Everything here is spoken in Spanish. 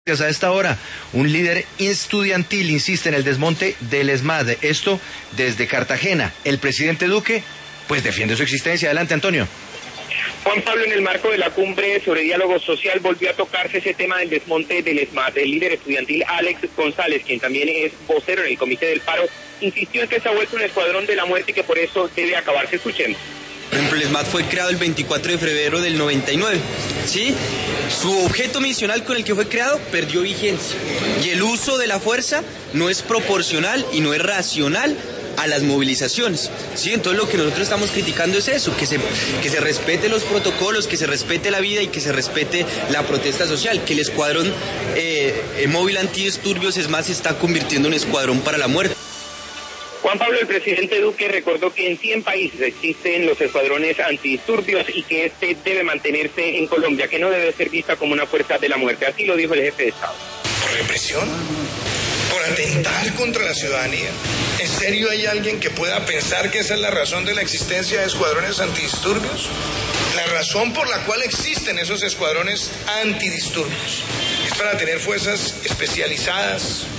A esta hora, un líder estudiantil insiste en el desmonte del ESMAD. Esto desde Cartagena. El presidente Duque, pues defiende su existencia. Adelante, Antonio. Juan Pablo, en el marco de la cumbre sobre diálogo social volvió a tocarse ese tema del desmonte del ESMAD. El líder estudiantil Alex González, quien también es vocero en el Comité del Paro, insistió en que se ha vuelto un escuadrón de la muerte y que por eso debe acabarse. Escuchemos. Por ejemplo, el ESMAD fue creado el 24 de febrero del 99, ¿sí? Su objeto misional con el que fue creado perdió vigencia. Y el uso de la fuerza no es proporcional y no es racional a las movilizaciones, ¿sí? Entonces lo que nosotros estamos criticando es eso, que se respete los protocolos, que se respete la vida y que se respete la protesta social, que el escuadrón móvil antidisturbios es más se está convirtiendo en un escuadrón para la muerte. Juan Pablo, el presidente Duque recordó que en 100 países existen los escuadrones antidisturbios y que este debe mantenerse en Colombia, que no debe ser vista como una fuerza de la muerte. Así lo dijo el jefe de Estado. ¿Por represión? ¿Por atentar contra la ciudadanía? ¿En serio hay alguien que pueda pensar que esa es la razón de la existencia de escuadrones antidisturbios? La razón por la cual existen esos escuadrones antidisturbios es para tener fuerzas especializadas,